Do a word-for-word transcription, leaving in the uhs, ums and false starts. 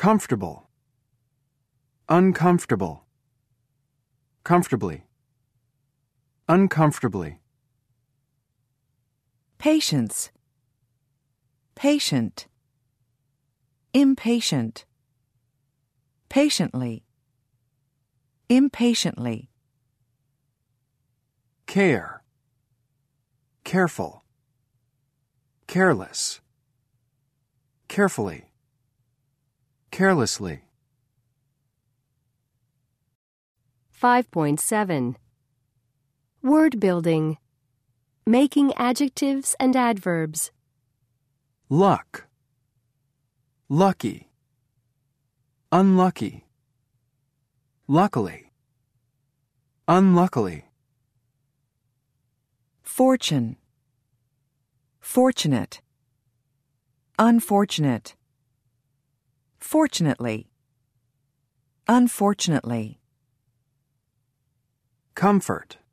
Comfortable. Uncomfortable. Comfortably. Uncomfortably. Patience. Patient. Impatient. Patiently. Impatiently. Care. Careful. Careless. Carefully. Carelessly. five point seven. Word building. Making adjectives and adverbs. Luck. Lucky. Unlucky. Luckily. Unluckily. Fortune. Fortunate. Unfortunate. Fortunately. Unfortunately. Comfort.